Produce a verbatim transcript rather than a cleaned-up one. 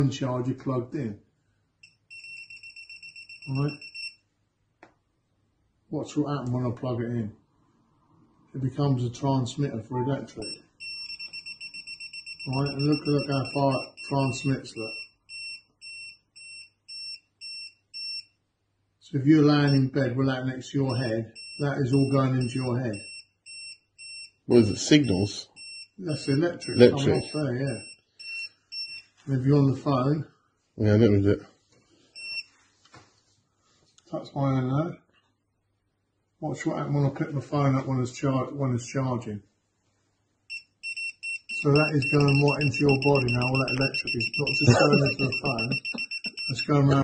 charger plugged in. Alright? Watch what happens when I plug it in. It becomes a transmitter for electric. Alright, and look, look how far it transmits that. So if you're laying in bed with that next to your head, that is all going into your head. What is it, signals? That's electric. Electric. Off there, yeah. And if you're on the phone, Yeah, that was it. touch my hand now. Watch what happens when I pick my phone up when it's, char when it's charging. So that is going right into your body now, all that electric is not just going into the phone, it's going around.